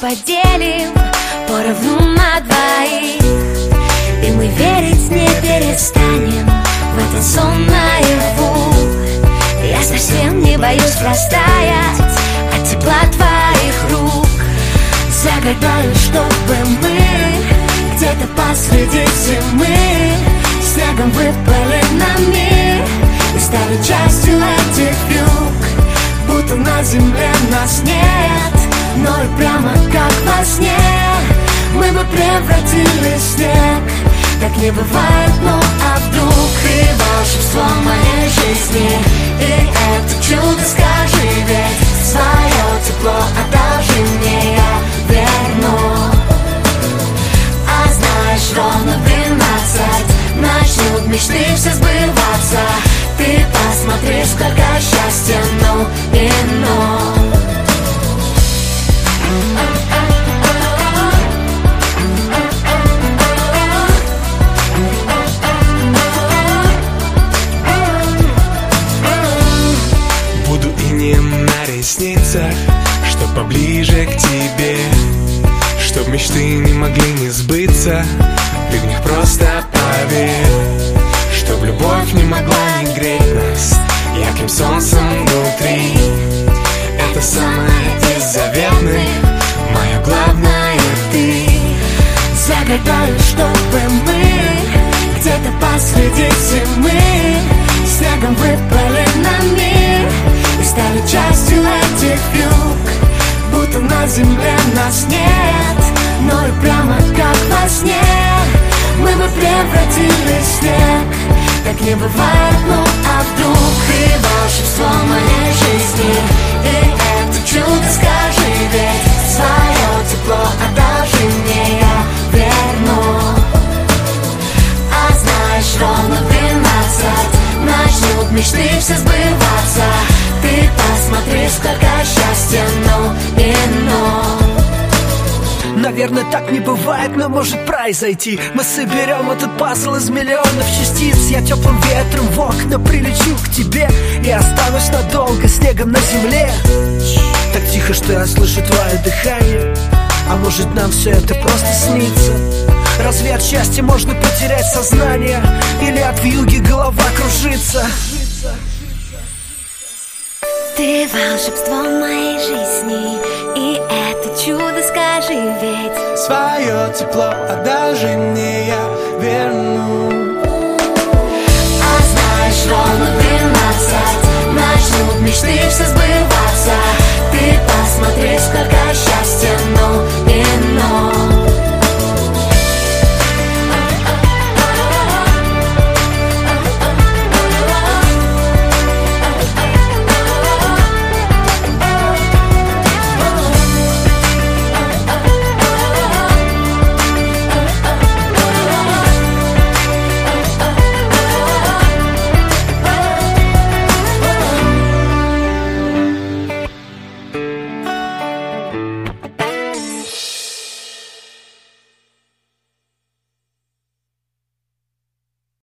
поделим поровну на двоих, и мы верить не перестанем в этот сон наяву. Я совсем не боюсь растаять от тепла твоих рук. Загадаю, чтобы мы где-то посреди зимы снегом выпали на мир и стали частью этих вьюг. Будто на земле нас нет, но и прямо как во сне мы бы превратили снег. Так не бывает, ну а вдруг ты волшебство моей жизни, и это чудо скажи, ведь свое тепло одолжи мне, я верну. А знаешь, ровно в 12 начнут мечты все сбываться. Ты посмотри, сколько счастья, ну и ну. Буду инеем на ресницах, чтоб поближе к тебе, чтоб мечты не могли не сбыться. Ты в них просто поверь, чтоб любовь не могла не греть нас ярким солнцем внутри. Это самое из заветных, моя главная ты. Загадаю, чтобы мы где-то посреди зимы снегом выпали на мир и стали частью этих вьюг. Будто на земле нас нет, но и прямо как во сне мы бы превратили снег. Так не бывает, ну а вдруг ты волшебство моей жизни, и это чудо скажи, ведь свое тепло одолжи мне, я верну. А знаешь, ровно в 12 начнут мечты все сбываться. Ты посмотри, сколько счастья, ну и ну. Наверное, так не бывает, но может произойти. Мы соберем этот пазл из миллионов частиц. Я теплым ветром в окна прилечу к тебе и останусь надолго снегом на земле. Так тихо, что я слышу твое дыхание. А может, нам все это просто снится? Разве от счастья можно потерять сознание? Или от вьюги голова кружится? Ты волшебство моей жизни, и это чудо скажи, ведь свое тепло одолжи мне, я